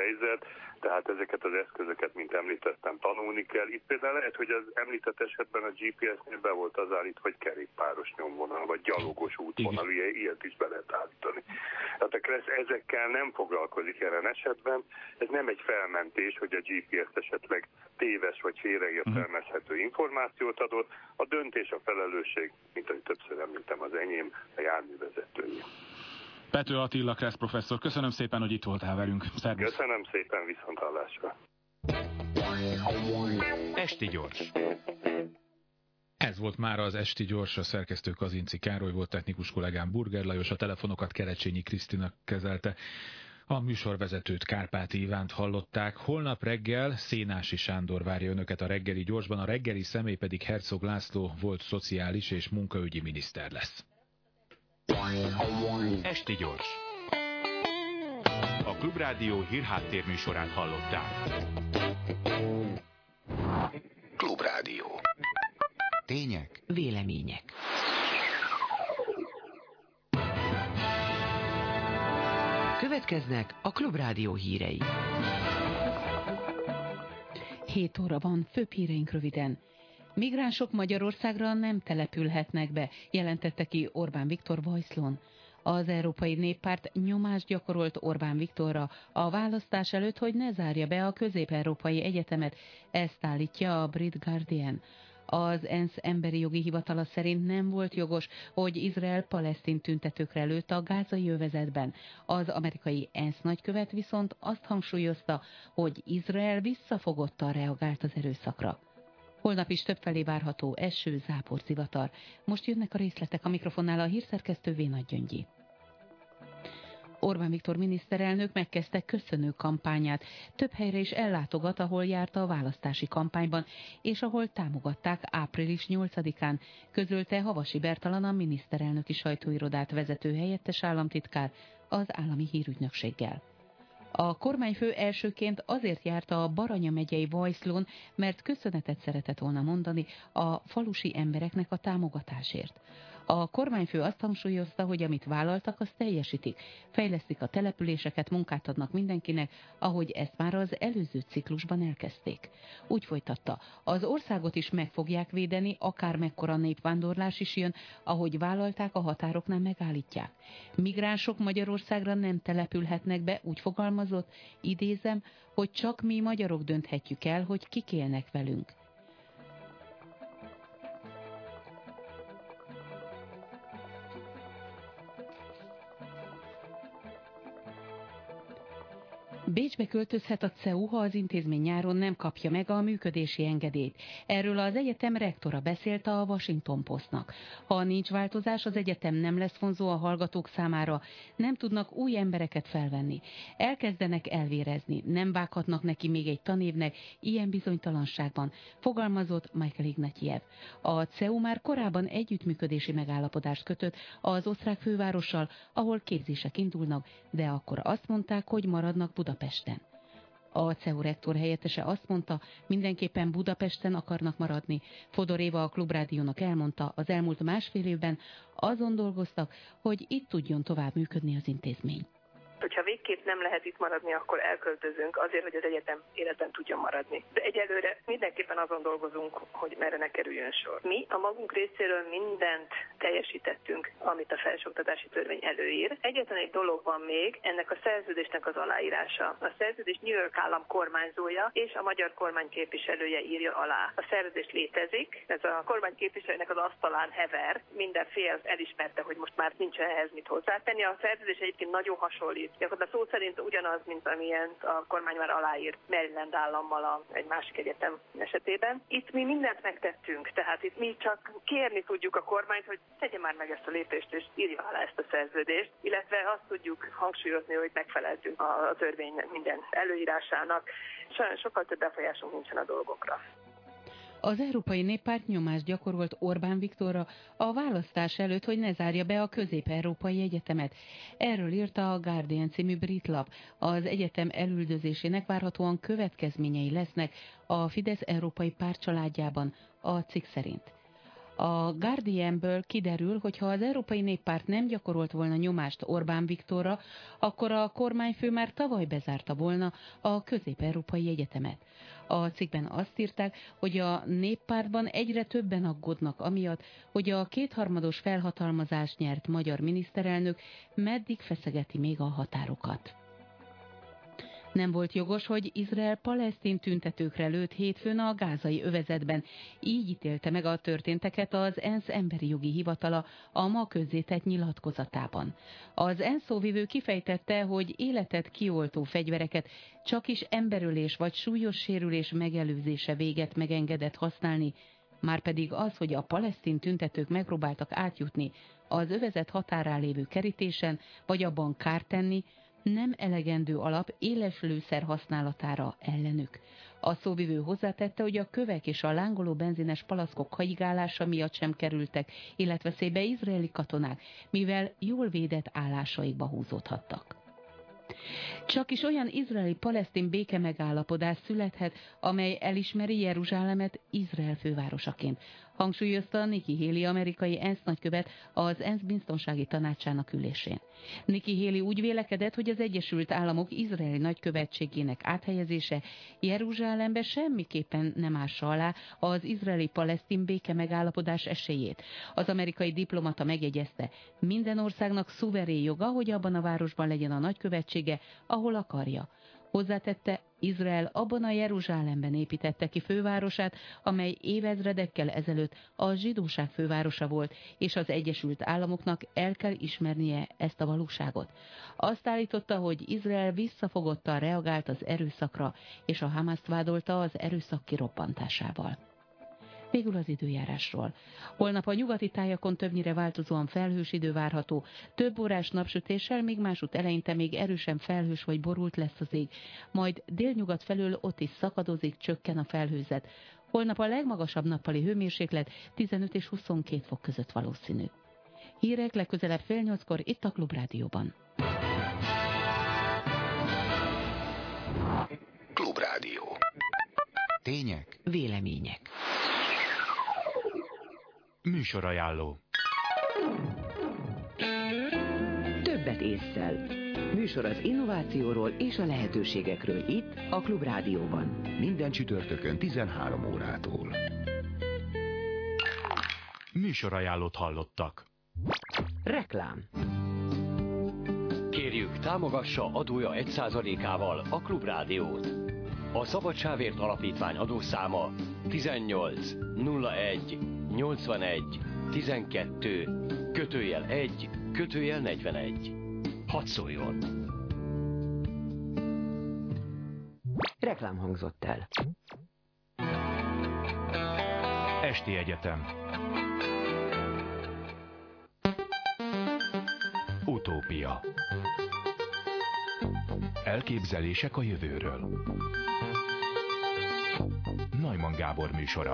helyzet, tehát ezeket az eszközöket, mint említettem, tanulni kell. Itt például lehet, hogy az említett esetben a GPS-nél be volt az állítva, vagy kerékpáros nyomvonal, vagy gyalogos útvonal, ilyet is be lehet állítani. Tehát a KRESZ ezekkel nem foglalkozik jelen esetben. Ez nem egy felmentés, hogy a GPS esetleg téves vagy félreértelmezhető információt adott. A döntés, a felelősség, mint ahogy többször említem, az enyém, a járművezetői. Pető Attila KRESZ professzor, köszönöm szépen, hogy itt voltál velünk. Szervusz. Köszönöm szépen, viszonthallásra. Esti gyors. Ez volt már az Esti gyors, a szerkesztő Kazinci Károly volt, technikus kollégám Burger Lajos, a telefonokat Kerecsényi Krisztina kezelte. A műsorvezetőt, Kárpáti Ivánt hallották. Holnap reggel Szénási Sándor várja önöket a reggeli gyorsban, a reggeli személy pedig Herzog László volt szociális és munkaügyi miniszter lesz. Esti gyors. A Klubrádió hírháttérműsorát hallották. Klubrádió. Tények, vélemények. Következnek a Klubrádió hírei. 7 óra van, főbb híreink röviden. Migránsok Magyarországra nem települhetnek be, jelentette ki Orbán Viktor Vajszlón. Az Európai Néppárt nyomást gyakorolt Orbán Viktorra a választás előtt, hogy ne zárja be a Közép-Európai Egyetemet, ezt állítja a Brit Guardian. Az ENSZ emberi jogi hivatala szerint nem volt jogos, hogy Izrael palesztin tüntetőkre lőtt a gázai övezetben. Az amerikai ENSZ nagykövet viszont azt hangsúlyozta, hogy Izrael visszafogottan reagált az erőszakra. Holnap is többfelé várható eső, zápor, zivatar. Most jönnek a részletek, a mikrofonnál a hírszerkesztő V. Nagy Gyöngyi. Orbán Viktor miniszterelnök megkezdte köszönő kampányát. Több helyre is ellátogat, ahol járt a választási kampányban, és ahol támogatták április 8-án, közölte Havasi Bertalan, a miniszterelnöki sajtóirodát vezető helyettes államtitkár az állami hírügynökséggel. A kormányfő elsőként azért járta a Baranya megyei Vajszlón, mert köszönetet szeretett volna mondani a falusi embereknek a támogatásért. A kormányfő azt hangsúlyozta, hogy amit vállaltak, azt teljesítik. Fejlesztik a településeket, munkát adnak mindenkinek, ahogy ezt már az előző ciklusban elkezdték. Úgy folytatta, az országot is meg fogják védeni, akár mekkora népvándorlás is jön, ahogy vállalták, a határoknál megállítják. Migránsok Magyarországra nem települhetnek be, úgy fogalmazott, idézem, hogy csak mi magyarok dönthetjük el, hogy kik élnek velünk. Bécsbe költözhet a CEU, ha az intézmény nyáron nem kapja meg a működési engedélyt. Erről az egyetem rektora beszélt a Washington Postnak. Ha nincs változás, az egyetem nem lesz vonzó a hallgatók számára, nem tudnak új embereket felvenni. Elkezdenek elvérezni, nem vághatnak neki még egy tanévnek ilyen bizonytalanságban, fogalmazott Michael Ignatiev. A CEU már korábban együttműködési megállapodást kötött az osztrák fővárossal, ahol képzések indulnak, de akkor azt mondták, hogy maradnak Budapesten. A CEU rektor helyettese azt mondta, mindenképpen Budapesten akarnak maradni. Fodor Éva a Klubrádiónak elmondta, az elmúlt másfél évben azon dolgoztak, hogy itt tudjon tovább működni az intézmény. Hogyha végképp nem lehet itt maradni, akkor elköltözünk azért, hogy az egyetem életben tudjon maradni. De egyelőre mindenképpen azon dolgozunk, hogy merre ne kerüljön sor. Mi a magunk részéről mindent teljesítettünk, amit a felsőoktatási törvény előír. Egyetlen egy dolog van még, ennek a szerződésnek az aláírása. A szerződés New York állam kormányzója és a magyar kormány képviselője írja alá. A szerződés létezik, ez a kormány képviselőnek az asztalán hever, minden fél elismerte, hogy most már nincs ehhez mit hozzátenni. A szerződés egyébként nagyon hasonlít. Gyakorlatilag szó szerint ugyanaz, mint amilyen a kormány már aláírt Maryland állammal egy másik egyetem esetében. Itt mi mindent megtettünk, tehát itt mi csak kérni tudjuk a kormányt, hogy tegye már meg ezt a lépést és írja alá ezt a szerződést, illetve azt tudjuk hangsúlyozni, hogy megfeleltünk a törvény minden előírásának. Sajnos sokkal több befolyásunk nincsen a dolgokra. Az Európai Néppárt nyomást gyakorolt Orbán Viktorra a választás előtt, hogy ne zárja be a Közép-Európai Egyetemet. Erről írta a Guardian című brit lap. Az egyetem elüldözésének várhatóan következményei lesznek a Fidesz Európai Párt családjában, a cikk szerint. A Guardianből kiderül, hogy ha az Európai Néppárt nem gyakorolt volna nyomást Orbán Viktorra, akkor a kormányfő már tavaly bezárta volna a Közép-Európai Egyetemet. A cikkben azt írták, hogy a Néppártban egyre többen aggódnak amiatt, hogy a kétharmados felhatalmazást nyert magyar miniszterelnök meddig feszegeti még a határokat. Nem volt jogos, hogy Izrael palesztin tüntetőkre lőtt hétfőn a gázai övezetben. Így ítélte meg a történteket az ENSZ emberi jogi hivatala a ma közzétett nyilatkozatában. Az ENSZ szóvivő kifejtette, hogy életet kioltó fegyvereket csakis emberölés vagy súlyos sérülés megelőzése véget megengedett használni, márpedig az, hogy a palesztin tüntetők megpróbáltak átjutni az övezet határán lévő kerítésen, vagy abban kárt tenni, nem elegendő alap éles lőszer használatára ellenük. A szóvivő hozzátette, hogy a kövek és a lángoló benzines palackok haigálása miatt sem kerültek, illetve veszélybe izraeli katonák, mivel jól védett állásaikba húzódhattak. Csak is olyan izraeli-palesztin békemegállapodás születhet, amely elismeri Jeruzsálemet Izrael fővárosaként, hangsúlyozta Nikki Haley amerikai ENSZ nagykövet az ENSZ biztonsági tanácsának ülésén. Nikki Haley úgy vélekedett, hogy az Egyesült Államok izraeli nagykövetségének áthelyezése Jeruzsálembe semmiképpen nem ássa alá az izraeli-palesztin békemegállapodás esélyét. Az amerikai diplomata megjegyezte, minden országnak szuverén joga, hogy abban a városban legyen a nagykövetsége, ahol akarja. Hozzátette, Izrael abban a Jeruzsálemben építette ki fővárosát, amely évezredekkel ezelőtt a zsidóság fővárosa volt, és az Egyesült Államoknak el kell ismernie ezt a valóságot. Azt állította, hogy Izrael visszafogottan reagált az erőszakra, és a Hamaszt vádolta az erőszak kirobbantásával. Végül az időjárásról. Holnap a nyugati tájakon többnyire változóan felhős idő várható, több órás napsütéssel, még másút eleinte még erősen felhős vagy borult lesz az ég, majd délnyugat felől ott is szakadozik, csökken a felhőzet. Holnap a legmagasabb nappali hőmérséklet 15 és 22 fok között valószínű. Hírek legközelebb fél 8-kor itt a Klubrádióban. Klubrádió. Tények. Vélemények. Műsorajánló. Többet ésszel. Műsor az innovációról és a lehetőségekről itt, a Klubrádióban. Minden csütörtökön 13 órától. Műsorajánlót hallottak. Reklám. Kérjük, támogassa adója 1%-ával a Klubrádiót. A Szabadságért Alapítvány adószáma 18 01 81 12 /1 /41. Hadd szóljon! Reklám hangzott el. Esti Egyetem. Utópia. Elképzelések a jövőről. Neumann Gábor műsora.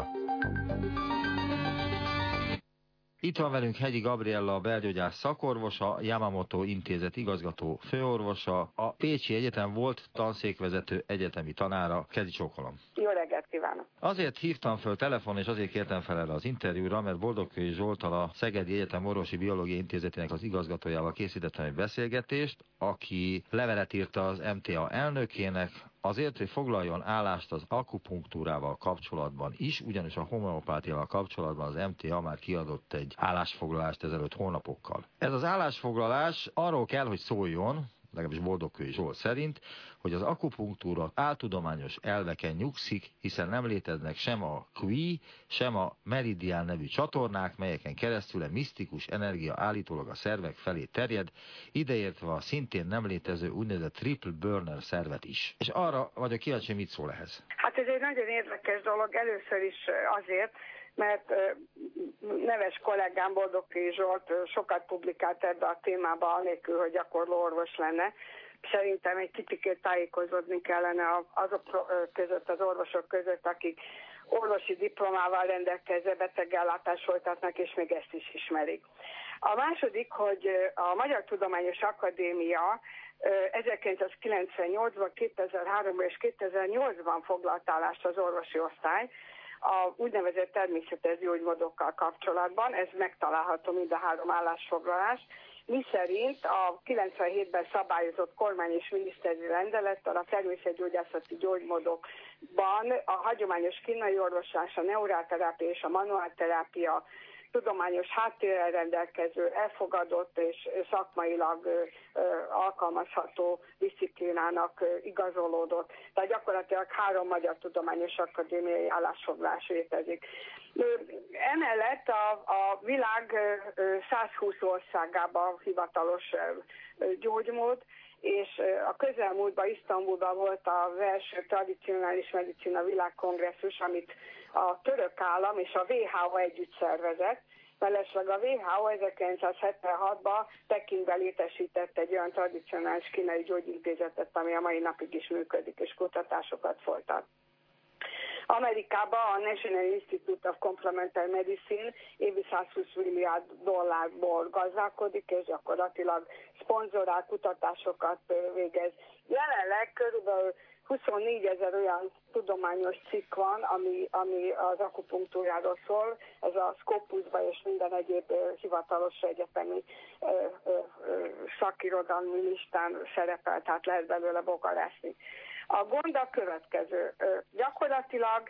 Itt van velünk Hegyi Gabriella, a belgyógyász szakorvosa, Yamamoto Intézet igazgató főorvosa, a Pécsi Egyetem volt tanszékvezető egyetemi tanára. Kezi csókolom. Jó reggelt kívánok! Azért hívtam föl telefon, és azért kértem fel erre az interjúra, mert Boldogkői Zsolttal, a Szegedi Egyetem Orvosi Biológiai Intézetének az igazgatójával készítettem egy beszélgetést, aki levelet írta az MTA elnökének, azért, hogy foglaljon állást az akupunktúrával kapcsolatban is, ugyanis a homeopátiával kapcsolatban az MTA már kiadott egy állásfoglalást ezelőtt hónapokkal. Ez az állásfoglalás arról kell, hogy szóljon, legalábbis Boldogkői Zsolt szerint, hogy az akupunktúra áltudományos elveken nyugszik, hiszen nem léteznek sem a QI, sem a meridián nevű csatornák, melyeken keresztül a misztikus energia állítólag a szervek felé terjed, ideértve a szintén nem létező úgynevezett triple burner szervet is. És arra vagyok kíváncsi, mit szól ehhez? Hát ez egy nagyon érdekes dolog, először is azért, mert neves kollégám Boldogkői Zsolt sokat publikált ebbe a témába, anélkül, hogy gyakorló orvos lenne. Szerintem egy kicsit tájékozódni kellene azok között, az orvosok között, akik orvosi diplomával rendelkező betegellátást folytatnak, és még ezt is ismerik. A második, hogy a Magyar Tudományos Akadémia 1998-ban, 2003-ban és 2008-ban foglalt állást az orvosi osztály, a úgynevezett természetes gyógymódokkal kapcsolatban, ez megtalálható mind a 3 állásfoglalás, miszerint a 97-ben szabályozott kormány és miniszteri rendelettel a természetgyógyászati gyógymódokban a hagyományos kínai orvoslás, a neurálterápia és a manuálterápia tudományos háttérrel rendelkező, elfogadott és szakmailag alkalmazható disziplinának igazolódott. Tehát gyakorlatilag 3 magyar tudományos akadémiai állásfoglalás létezik. Emellett a világ 120 országában hivatalos gyógymód, és a közelmúltban Isztambulban volt az első tradicionális medicina világkongresszus, amit a török állam és a WHO együtt szervezett. Mellesleg a WHO 1976-ban Pekingben létesített egy olyan tradicionális kínai gyógyintézetet, ami a mai napig is működik, és kutatásokat folytat. Amerikában a National Institute of Complementary Medicine évi $120 milliárd gazdálkodik, és gyakorlatilag szponzorál kutatásokat végez. Jelenleg körülbelül 24 000 olyan tudományos cikk van, ami az akupunktúráról szól, ez a Scopusban és minden egyéb hivatalos egyetemi szakirodalmi listán szerepel, tehát lehet belőle bogarászni. A gond a következő. Gyakorlatilag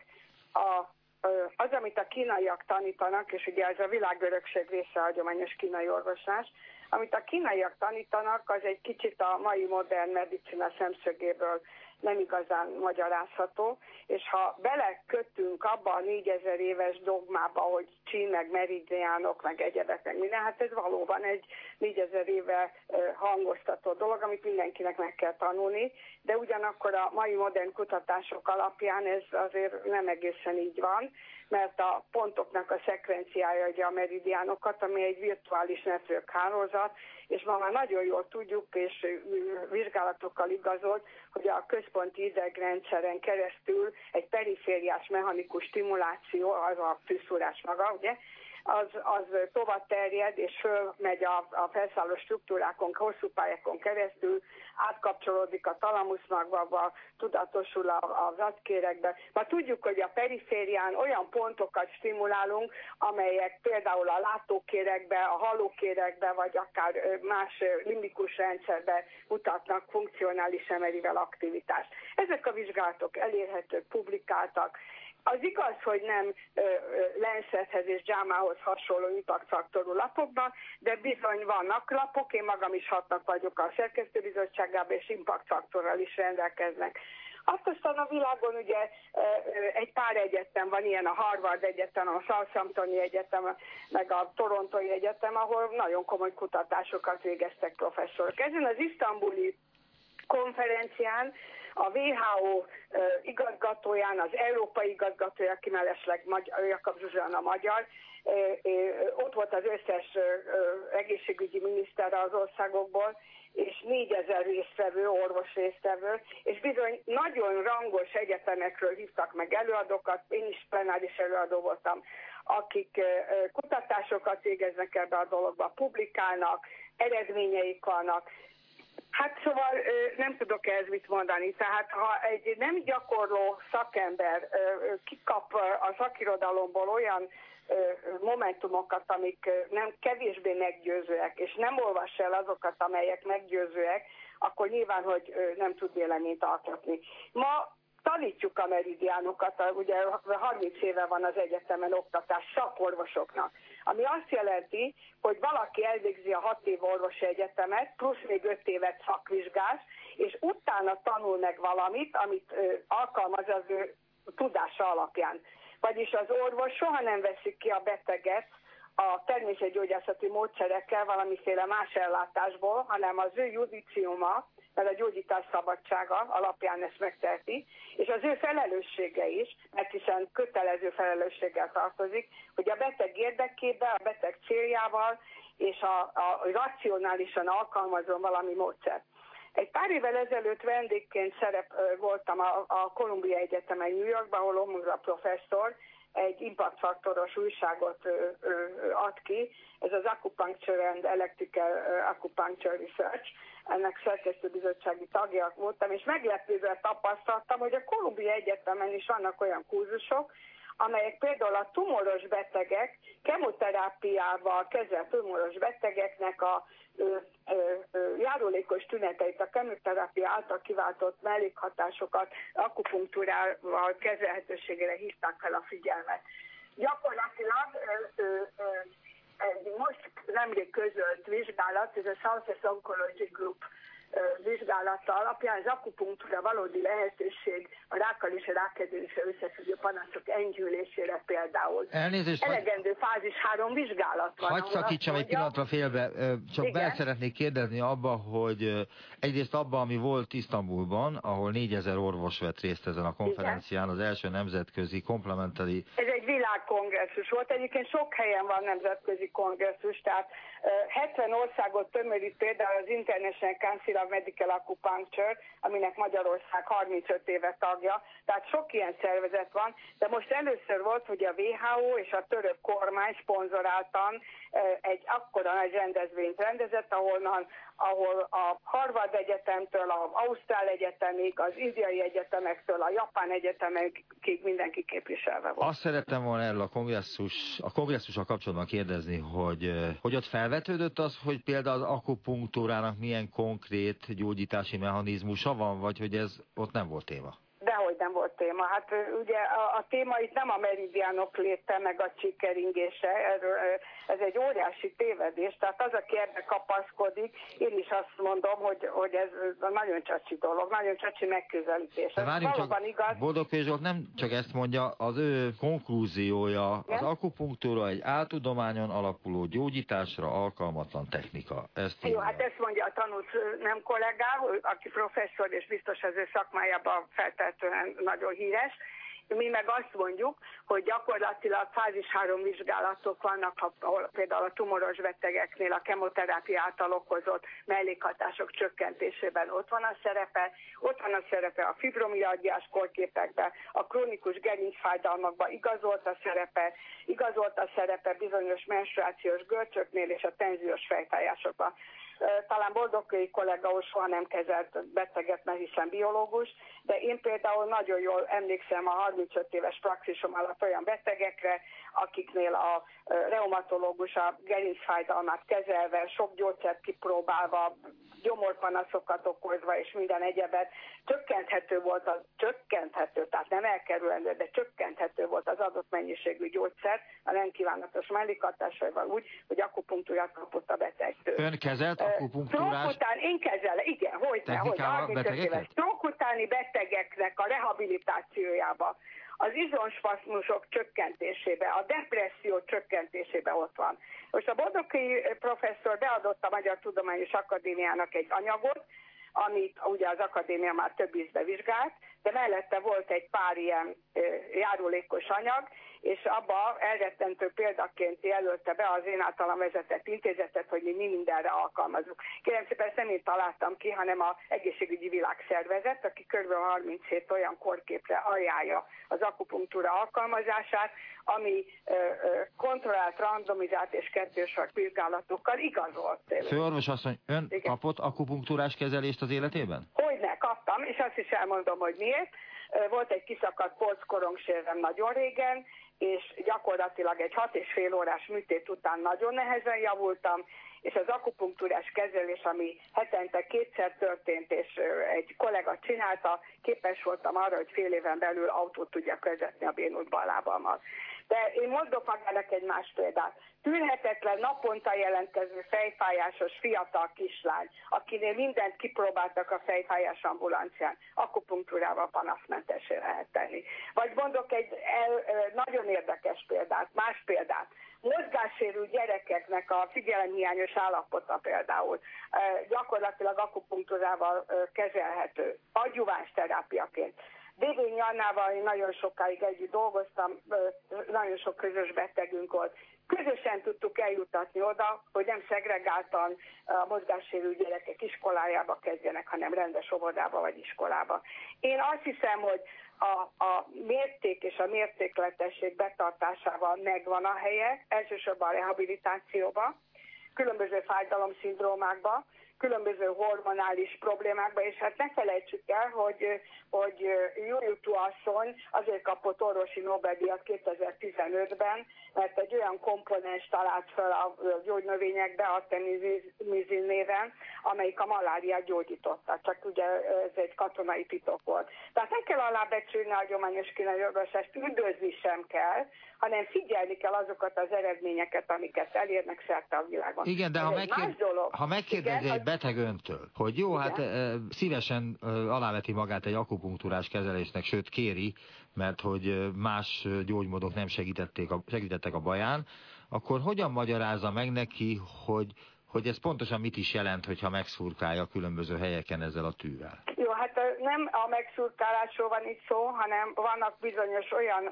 az, amit a kínaiak tanítanak, és ugye ez a világörökség része a hagyományos kínai orvoslás, amit a kínaiak tanítanak, az egy kicsit a mai modern medicina szemszögéből nem igazán magyarázható, és ha belekötünk abba a 4000 éves dogmába, hogy Qi, meg meridiánok, meg egyebek, meg minden, hát ez valóban egy 4000 éve hangoztató dolog, amit mindenkinek meg kell tanulni, de ugyanakkor a mai modern kutatások alapján ez azért nem egészen így van, mert a pontoknak a szekvenciája adja a meridiánokat, ami egy virtuális network hálózat, és ma már nagyon jól tudjuk, és vizsgálatokkal igazolt, hogy a központi idegrendszeren keresztül egy perifériás mechanikus stimuláció, az a tűzszúrás maga, ugye, az tovább terjed, és fölmegy a felszálló struktúrákon, hosszú pályákon keresztül, átkapcsolódik a talamuszmagba, tudatosul az agykérekbe. Ma tudjuk, hogy a periférián olyan pontokat stimulálunk, amelyek például a látókérekbe, a hallókérekbe, vagy akár más limbikus rendszerbe mutatnak funkcionális MRI-vel aktivitást. Ezek a vizsgálatok elérhetők, publikáltak. Az igaz, hogy nem Lancethez és JAMA-hoz hasonló impact-faktorú lapokban, de bizony vannak lapok, én magam is 6-nak vagyok a szerkesztőbizottságában, és impact-faktorral is rendelkeznek. Aztán a világon ugye egy pár egyetem van, ilyen a Harvard Egyetem, a Southamptoni Egyetem, meg a Torontói Egyetem, ahol nagyon komoly kutatásokat végeztek professzorok. Ezen az isztambuli konferencián a WHO igazgatóján, az európai igazgatója, aki mellesleg Jakab Zsuzsanna magyar, ott volt az összes egészségügyi miniszter az országokból, és 4000 résztvevő, orvos résztvevő, és bizony nagyon rangos egyetemekről hívtak meg előadókat, én is plenáris előadó voltam, akik kutatásokat végeznek ebbe a dologba, publikálnak, eredményeik vannak. Hát szóval nem tudok ehhez mit mondani. Tehát ha egy nem gyakorló szakember kikap a szakirodalomból olyan momentumokat, amik nem kevésbé meggyőzőek, és nem olvas el azokat, amelyek meggyőzőek, akkor nyilván, hogy nem tud véleményt alkotni. Ma tanítjuk a meridiánokat, ugye 30 éve van az egyetemen oktatás szakorvosoknak, ami azt jelenti, hogy valaki elvégzi a 6 év orvosi egyetemet, plusz még 5 évet szakvizsgás, és utána tanul meg valamit, amit alkalmaz az ő tudása alapján. Vagyis az orvos soha nem veszik ki a beteget a természetgyógyászati módszerekkel valamiféle más ellátásból, hanem az ő judiciuma, mert a gyógyítás szabadsága alapján ezt megteheti, és az ő felelőssége is, mert hiszen kötelező felelősséggel tartozik, hogy a beteg érdekében, a beteg céljával és a racionálisan alkalmazom valami módszert. Egy pár évvel ezelőtt vendégként voltam a Columbia Egyetemen New Yorkban, ahol Omura professzor egy impact-faktoros újságot ad ki, ez az Acupuncture and Electrical Acupuncture Research, ennek szerkesztőbizottsági tagja voltam, és meglepődve tapasztaltam, hogy a Columbia Egyetemen is vannak olyan kurzusok, amelyek például a tumoros betegek, kemoterápiával kezelt tumoros betegeknek a járulékos tüneteit, a kemoterápia által kiváltott mellékhatásokat akupunktúrával kezelhetőségére hívták fel a figyelmet. Gyakorlatilag most nemrég közölt vizsgálat, ez a Southwest Oncology Group vizsgálata alapján az akupunktúra valódi lehetőség a rákkal és a rákkezeléssel összefüggő panaszok enyhülésére például. Elnézést, elegendő fázis 3 vizsgálat van. Hadd szakítsam egy pillanatra félbe, csak be szeretnék kérdezni abba, hogy egyrészt abba, ami volt Isztambulban, ahol 4000 orvos vett részt ezen a konferencián, az első nemzetközi komplementari... Ez egy világkongresszus volt, egyébként sok helyen van nemzetközi kongresszus, tehát 70 országot tömörít például az International Council of Medical Acupuncture, aminek Magyarország 35 éve tagja, tehát sok ilyen szervezet van, de most először volt, hogy a WHO és a török kormány szponzoráltan egy akkora nagy rendezvényt rendezett, ahol a Harvard Egyetemtől, az Ausztrál Egyetemig, az indiai egyetemektől, a japán egyetemekig mindenki képviselve volt. Azt szerettem volna erről a kongresszussal kapcsolatban kérdezni, hogy ott felvetődött az, hogy például az akupunktúrának milyen konkrét gyógyítási mechanizmusa van, vagy hogy ez ott nem volt téma? Dehogy nem volt téma. Hát ugye a téma itt nem a meridiánok léte, meg a csíkeringése, ez egy óriási tévedés, tehát az, aki ebbe kapaszkodik, én is azt mondom, hogy ez nagyon csacsi dolog, nagyon csacsi megközelítés. De várjunk csak, Boldogkői Zsolt nem csak ezt mondja, az ő konklúziója, az akupunktúra egy áltudományon alapuló gyógyításra alkalmatlan technika. Jó, hát ezt mondja a tanult nem kollégám, aki professzor és biztos az ő szakmájában feltétlenül nagyon híres. Mi meg azt mondjuk, hogy gyakorlatilag fázis 3 vizsgálatok vannak, ahol például a tumoros betegeknél a kemoterápia által okozott mellékhatások csökkentésében ott van a szerepe a fibromialgiás kórképekben, a krónikus gerincfájdalmakban igazolt a szerepe bizonyos menstruációs görcsöknél és a tenziós fejfájásokban. Talán Boldogkői kollega soha nem kezelt beteget, mert hiszen biológus, de én például nagyon jól emlékszem a 35 éves praxisom alatt olyan betegekre, akiknél a reumatológus a gerincfájdalmát kezelve, sok gyógyszert kipróbálva, gyomorpanaszokat okozva és minden egyebet, csökkenthető, tehát nem elkerülendő, de csökkenthető volt az adott mennyiségű gyógyszer a nem kívánatos mellékhatásaival úgy, hogy akupunktúrát kapott a betegtől. Ön kezelt akupunktúrás? Én kezelem, igen, hogy 35 éves stroke utáni betegeknek a rehabilitációjába, az izomspaszmusok csökkentésébe, a depresszió csökkentésébe ott van. Most a Boldogkői professzor beadott a Magyar Tudományos Akadémiának egy anyagot, amit ugye az akadémia már több ízbe vizsgált, de mellette volt egy pár ilyen járulékos anyag, és abba elrettentő példaként jelölte be az én általam vezetett intézetet, hogy mi mindenre alkalmazunk. Kérem szépen, ezt nem én találtam ki, hanem az Egészségügyi Világszervezet, aki kb. 37 olyan kórképre ajánlja az akupunktúra alkalmazását, ami kontrollált, randomizált és kettősor vizsgálatokkal igazolt. Főorvos asszony, ön kapott akupunktúrás kezelést az életében? Hogyne, kaptam, és azt is elmondom, hogy miért. Volt egy kiszakadt polckorongsérzem nagyon régen, és gyakorlatilag egy 6,5 órás műtét után nagyon nehezen javultam, és az akupunktúrás kezelés, ami hetente 2-szer történt, és egy kollega csinálta, képes voltam arra, hogy fél éven belül autót tudjak vezetni a bénult bal lábammal. De én mondok magának egy más példát. Tűrhetetlen, naponta jelentkező fejfájásos fiatal kislány, akinél mindent kipróbáltak a fejfájás ambulancián, akupunktúrával panaszmentessé lehet tenni. Vagy mondok egy nagyon érdekes példát, más példát. Mozgássérült gyerekeknek a figyelemhiányos állapota például gyakorlatilag akupunktúrával kezelhető, adjuváns terápiaként. Dévényi Annával én nagyon sokáig együtt dolgoztam, nagyon sok közös betegünk volt. Közösen tudtuk eljutatni oda, hogy nem szegregáltan a mozgássérült gyerekek iskolájába kezdjenek, hanem rendes óvodába vagy iskolába. Én azt hiszem, hogy a mérték és a mértékletesség betartásával megvan a helye, elsősorban a rehabilitációban, különböző fájdalomszindrómákban, különböző hormonális problémákba, és hát ne felejtsük el, hogy Jujutu asszony azért kapott orvosi Nobel-díjat 2015-ben, mert egy olyan komponens talált fel a gyógynövényekbe, artemisinin néven, amelyik a maláriát gyógyította. Csak ugye ez egy katonai titok volt. Tehát nem kell alábecsülni a hagyományos kínai orvosást, üldözni sem kell, hanem figyelni kell azokat az eredményeket, amiket elérnek szerte a világon. Igen, de ha megkérdezi egy beteg öntől, hogy jó, hát szívesen aláveti magát egy akupunktúrás kezelésnek, sőt kéri, mert hogy más gyógymódok nem segítettek a baján, akkor hogyan magyarázza meg neki, hogy ez pontosan mit is jelent, hogyha megszurkálja különböző helyeken ezzel a tűvel? Jó, hát nem a megszurkálásról van itt szó, hanem vannak bizonyos olyan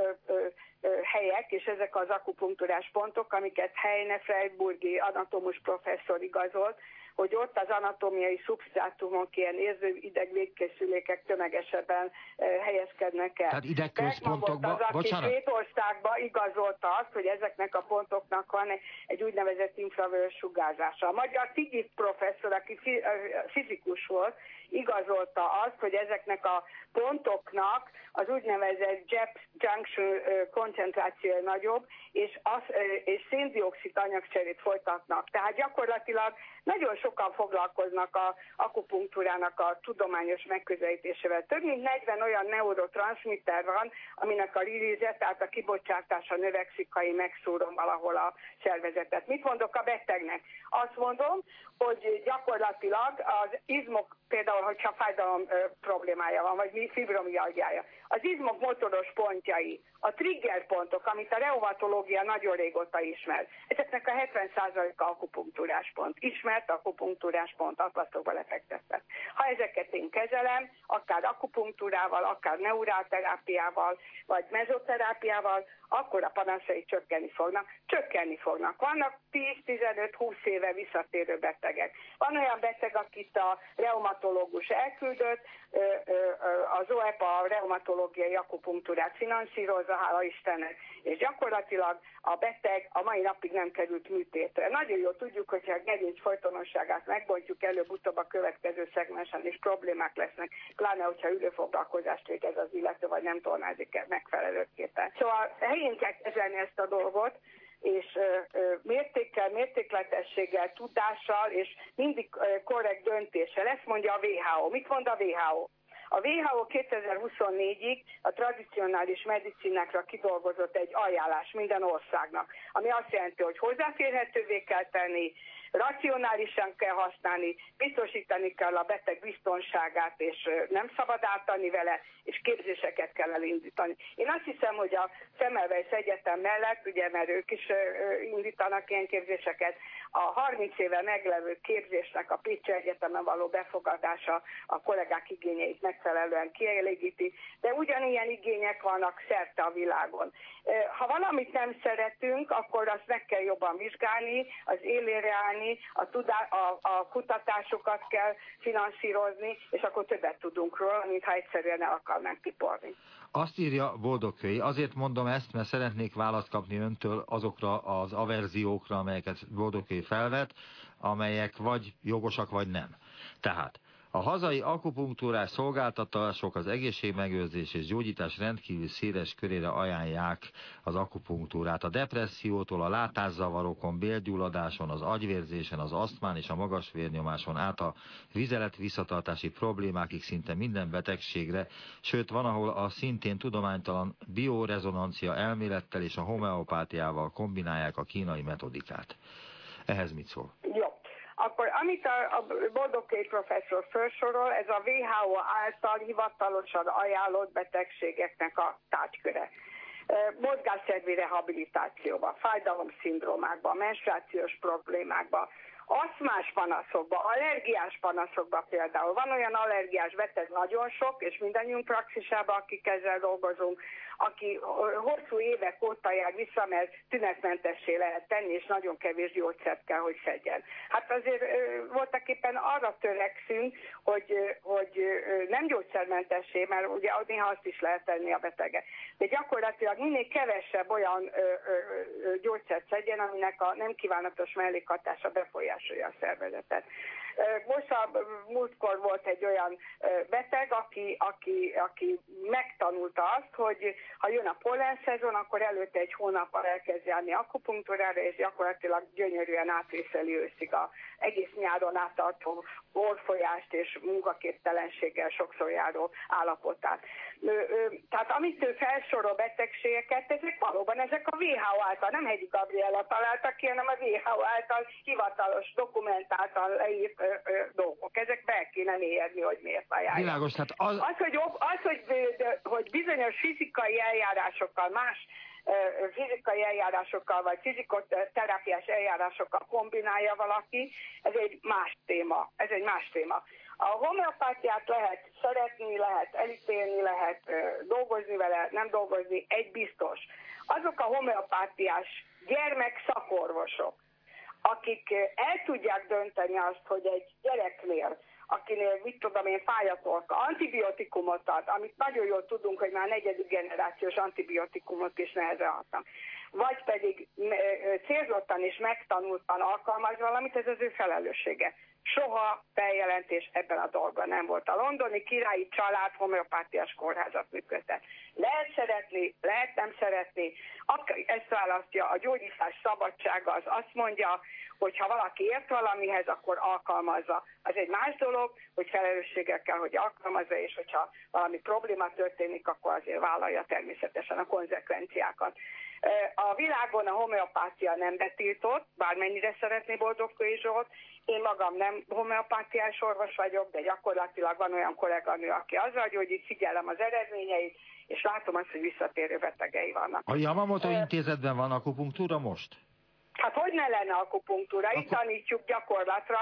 helyek, és ezek az akupunktúrás pontok, amiket Heine Freiburgi anatómus professzor igazolt, hogy ott az anatómiai szubstrátumok, ilyen érző idegvégkészülékek tömegesebben helyezkednek el. Tehát idegközpontokban, bocsánat? Svédországban igazolta azt, hogy ezeknek a pontoknak van egy úgynevezett infravörös sugárzása. A magyar Tigis professzor, aki fizikus volt, igazolta azt, hogy ezeknek a pontoknak az úgynevezett JEP junction koncentrációja nagyobb, és széndioxid anyagcserét folytatnak. Tehát gyakorlatilag nagyon sokan foglalkoznak az akupunktúrának a tudományos megközelítésével. Több mint 40 olyan neurotranszmitter van, aminek a rilíze, tehát a kibocsátása növekszik, ha én megszúrom valahol a szervezetet. Mit mondok a betegnek? Azt mondom, hogy gyakorlatilag az izmok, például, hogyha fájdalom problémája van, vagy fibromialgiája, az izmok motoros pontjai, a trigger pontok, amit a reumatológia nagyon régóta ismer, ezeknek a 70%-a akupunktúrás pont. Ismert akupunktúrás pont, atlaszokba lefektetve. Ha ezeket én kezelem, akár akupunktúrával, akár neurálterápiával, vagy mezoterápiával, akkor a panaszai csökkenni fognak. Vannak 10-15-20 éve visszatérő betegek. Van olyan beteg, akit a reumatológus elküldött, az OEPA a reumatológiai akupunktúrát finanszírozza, hála Istennek, és gyakorlatilag a beteg a mai napig nem került műtétre. Nagyon jól tudjuk, hogyha a gerinc folytonosságát megbontjuk, előbb-utóbb a következő szegmensen is problémák lesznek, pláne, hogyha ülőfoglalkozást végez az illető, vagy nem tornázik el megfelelőképpen. Szóval helyén kell kezelni ezt a dolgot, és mértékletességgel, tudással, és mindig korrekt döntéssel. Ezt mondja a WHO. Mit mond a WHO? A WHO 2024-ig a tradicionális medicinákra kidolgozott egy ajánlás minden országnak, ami azt jelenti, hogy hozzáférhetővé kell tenni, racionálisan kell használni, biztosítani kell a beteg biztonságát, és nem szabad ártani vele, és képzéseket kell elindítani. Én azt hiszem, hogy a Semmelweis Egyetem mellett, ugye, mert ők is indítanak ilyen képzéseket, a 30 éve meglevő képzésnek a Pécsi Egyetemen való befogadása a kollégák igényeit megfelelően kielégíti, de ugyanilyen igények vannak szerte a világon. Ha valamit nem szeretünk, akkor azt meg kell jobban vizsgálni, az élére állni, a kutatásokat kell finanszírozni, és akkor többet tudunk róla, mintha egyszerűen el akarnánk kiporni. Azt írja Boldogkői, azért mondom ezt, mert szeretnék választ kapni öntől azokra az averziókra, amelyeket Boldogkői felvet, amelyek vagy jogosak, vagy nem. Tehát a hazai akupunktúrás szolgáltatások az egészségmegőrzés és gyógyítás rendkívül széles körére ajánlják az akupunktúrát. A depressziótól a látászavarokon, bélgyulladáson, az agyvérzésen, az asztmán és a magas vérnyomáson át a vizelet-visszatartási problémákig szinte minden betegségre, sőt van, ahol a szintén tudománytalan biorezonancia elmélettel és a homeopátiával kombinálják a kínai metodikát. Ehhez mit szól? Jó. Akkor amit a Boldogkői professzor felsorol, ez a WHO által hivatalosan ajánlott betegségeknek a tárgyköre. Mozgásszervi rehabilitációban, fájdalomszindrómákban, menstruációs problémákban, aszmás panaszokban, allergiás panaszokban például. Van olyan allergiás beteg nagyon sok, és mindannyiunk praxisában, akik ezzel dolgozunk, aki hosszú évek óta jár vissza, mert tünetmentessé lehet tenni, és nagyon kevés gyógyszert kell, hogy szedjen. Hát azért voltak éppen arra törekszünk, hogy nem gyógyszermentessé, mert ugye néha azt is lehet tenni a beteget. De gyakorlatilag minél kevesebb olyan gyógyszert szedjen, aminek a nem kívánatos mellékhatása befolyásolja a szervezetet. Most a múltkor volt egy olyan beteg, aki megtanulta azt, hogy ha jön a pollenszezon, akkor előtte egy hónappal elkezd járni akupunktúrára, és gyakorlatilag gyönyörűen átvészeli őszig a egész nyáron áttartó orrfolyást és munkaképtelenséggel sokszor járó állapotát. Tehát amit ő felsorol betegségeket, ezek a WHO által, nem Hegyi Gabriella találtak ki, hanem a WHO által hivatalos, dokumentáltan leírt dolgok. Ezek be kéne mérni, hogy miért ajánlják. Világos, tehát hogy bizonyos fizikai eljárásokkal, más fizikai eljárásokkal, vagy fizikoterápiás eljárásokkal kombinálja valaki, ez egy más téma. A homeopátiát lehet szeretni, lehet elítélni, lehet dolgozni vele, nem dolgozni, egy biztos. Azok a homeopátiás gyermekszakorvosok, akik el tudják dönteni azt, hogy egy gyereknél, akinél, mit tudom én, fáj a torka, antibiotikumot ad, amit nagyon jól tudunk, hogy már 4. generációs antibiotikumot is nehezen adtam, vagy pedig célzottan és megtanultan alkalmaz valamit, ez az ő felelőssége. Soha feljelentés ebben a dolgban nem volt. A londoni királyi család homeopátiás kórházat működtet. Lehet szeretni, lehet nem szeretni. Ezt választja a gyógyítás szabadsága, az azt mondja, hogy ha valaki ért valamihez, akkor alkalmazza. Az egy más dolog, hogy felelősséggel kell, hogy alkalmazza, és hogyha valami probléma történik, akkor azért vállalja természetesen a konzekvenciákat. A világon a homeopátia nem betiltott, bármennyire szeretné Boldogkői Zsolt. Én magam nem homeopátiás orvos vagyok, de gyakorlatilag van olyan kolléganő, aki azzal gyógyít, figyelem az eredményeit, és látom azt, hogy visszatérő betegei vannak. A Yamamoto intézetben van akupunktúra most? Hát hogy ne lenne akupunktúra? Itt tanítjuk gyakorlatra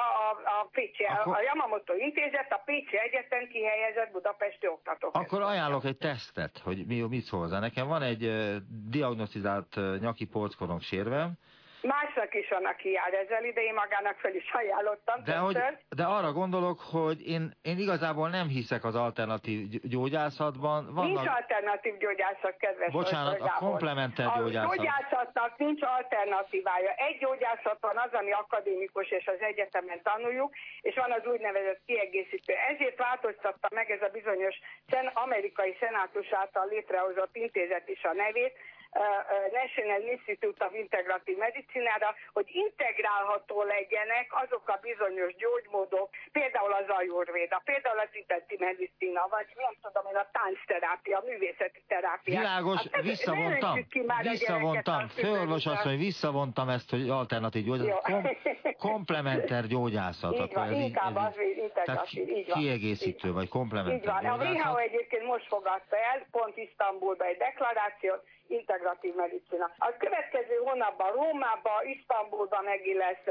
a Yamamoto intézet, a Pécsi Egyetem kihelyezett budapesti oktatók. Akkor ajánlok egy tesztet, hogy mit szól hozzá. Nekem van egy diagnosztizált nyaki polckorong sérvem. Másnak is van, aki jár ezzel, ide én magának fel is ajánlottam. De arra gondolok, hogy én igazából nem hiszek az alternatív gyógyászatban. Nincs alternatív gyógyászat, kedves. Bocsánat, a komplementer gyógyászat. A gyógyászatnak nincs alternatívája. Egy gyógyászat van az, ami akadémikus, és az egyetemen tanuljuk, és van az úgynevezett kiegészítő. Ezért változtatta meg ez a bizonyos amerikai szenátus által létrehozott intézet is a nevét, National Institute of Integrative Medicinára, hogy integrálható legyenek azok a bizonyos gyógymódok, például az ajurvéda, például az integratív medicina, vagy nem tudom én, a táncterápia, a művészeti terápia. Világos, visszavontam, főorvos azt, hogy visszavontam ezt, hogy alternatív gyógyászat, komplementer gyógyászat. Így van, inkább az integratív, így van. Kiegészítő, vagy komplementer gyógyászat. A WHO egyébként most fogadta el, pont Isztambulba egy deklarációt, integratív medicina. A következő hónapban Rómában, Isztambulban megint lesz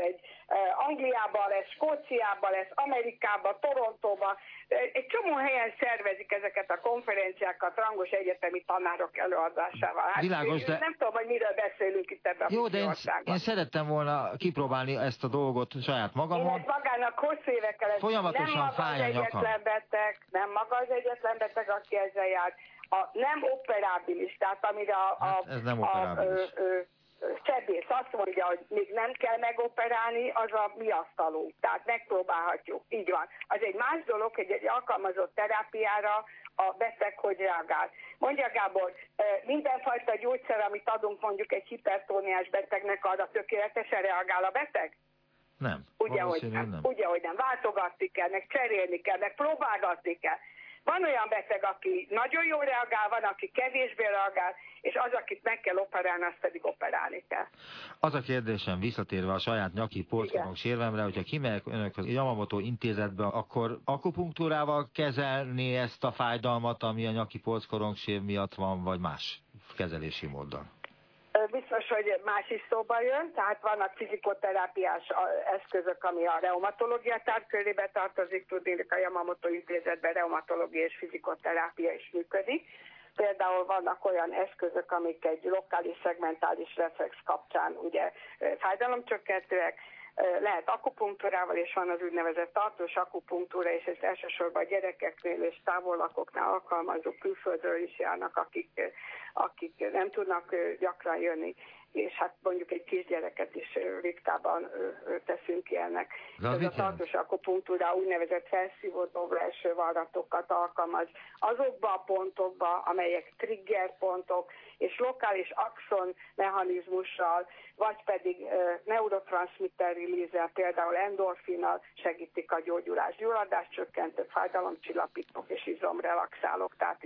Angliában lesz, Skóciában lesz, Amerikában, Torontóban. Egy csomó helyen szervezik ezeket a konferenciákat rangos egyetemi tanárok előadásával. Hát világos, de... Nem tudom, hogy miről beszélünk itt ebben jó, de én szerettem volna kipróbálni ezt a dolgot saját magamon. Én magának hosszú évekkel folyamatosan fáj a nyakam. Nem maga az egyetlen beteg, aki ezzel jár. A nem operábilis, tehát amire ez nem operábilis. Sebész azt mondja, hogy még nem kell megoperálni, az a mi asztalunk. Tehát megpróbálhatjuk. Így van. Az egy más dolog, hogy egy alkalmazott terápiára a beteg hogy reagál. Mondja Gábor, mindenfajta gyógyszer, amit adunk mondjuk egy hipertóniás betegnek, arra tökéletesen reagál a beteg? Nem. Ugye, hogy nem. Ugye, hogy nem. Váltogatni kell, meg cserélni kell, meg próbálgatni kell. Van olyan beteg, aki nagyon jól reagál, van, aki kevésbé reagál, és az, akit meg kell operálni, azt pedig operálni kell. Az a kérdésem, visszatérve a saját nyaki polckorong sérvemre, hogyha kimegyek önök az Yamamoto intézetbe, akkor akupunktúrával kezelni ezt a fájdalmat, ami a nyaki polckorong sér miatt van, vagy más kezelési móddal? Biztos, hogy más is szóba jön, tehát vannak fizikoterápiás eszközök, ami a reumatológia tárgykörébe tartozik, tudnék a Yamamoto intézetben reumatológia és fizikoterápia is működik. Például vannak olyan eszközök, amik egy lokális szegmentális reflex kapcsán ugye fájdalomcsökkentőek, lehet akupunktúrával, és van az úgynevezett tartós akupunktúra, és ezt elsősorban a gyerekeknél és távollakóknál alkalmazók külföldről is járnak, akik nem tudnak gyakran jönni. és hát mondjuk egy kisgyereket is ritkában teszünk ilyennek. Ez a tartós akupunktúra úgynevezett felszívódó belső varratokat alkalmaz azokba a pontokba, amelyek triggerpontok, és lokális axon mechanizmussal, vagy pedig neurotranszmitter release-el, például endorfinnal segítik a gyógyulást, gyulladáscsökkentők, fájdalomcsillapítók és izomrelaxálók, tehát